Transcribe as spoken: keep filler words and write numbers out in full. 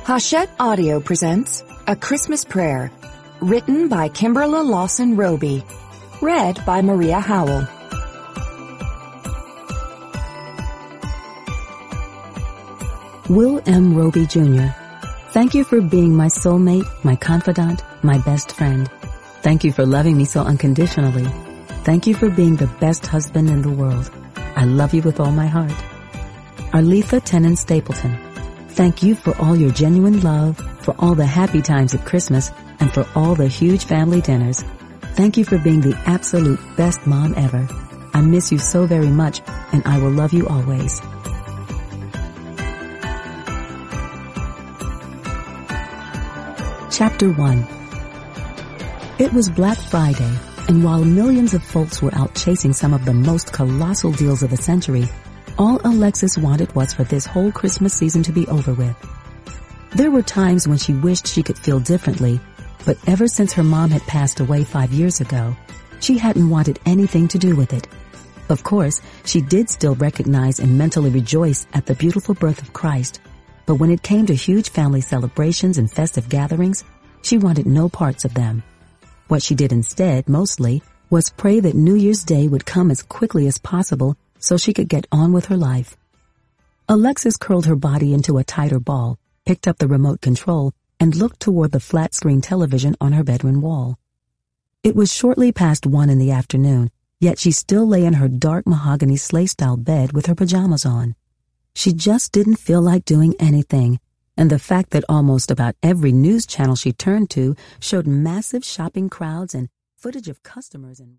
Hachette Audio presents A Christmas Prayer, written by Kimberly Lawson Roby, read by Maria Howell. Will M. Roby Junior Thank you for being my soulmate, my confidant, my best friend. Thank you for loving me so unconditionally. Thank you for being the best husband in the world. I love you with all my heart. Arletha Tennant Stapleton, thank you for all your genuine love, for all the happy times at Christmas, and for all the huge family dinners. Thank you for being the absolute best mom ever. I miss you so very much, and I will love you always. Chapter one. It was Black Friday, and while millions of folks were out chasing some of the most colossal deals of the century, all Alexis wanted was for this whole Christmas season to be over with. There were times when she wished she could feel differently, but ever since her mom had passed away five years ago, she hadn't wanted anything to do with it. Of course, she did still recognize and mentally rejoice at the beautiful birth of Christ, but when it came to huge family celebrations and festive gatherings, she wanted no parts of them. What she did instead, mostly, was pray that New Year's Day would come as quickly as possible so she could get on with her life. Alexis curled her body into a tighter ball, picked up the remote control, and looked toward the flat-screen television on her bedroom wall. It was shortly past one in the afternoon, yet she still lay in her dark mahogany sleigh-style bed with her pajamas on. She just didn't feel like doing anything, and the fact that almost about every news channel she turned to showed massive shopping crowds and footage of customers and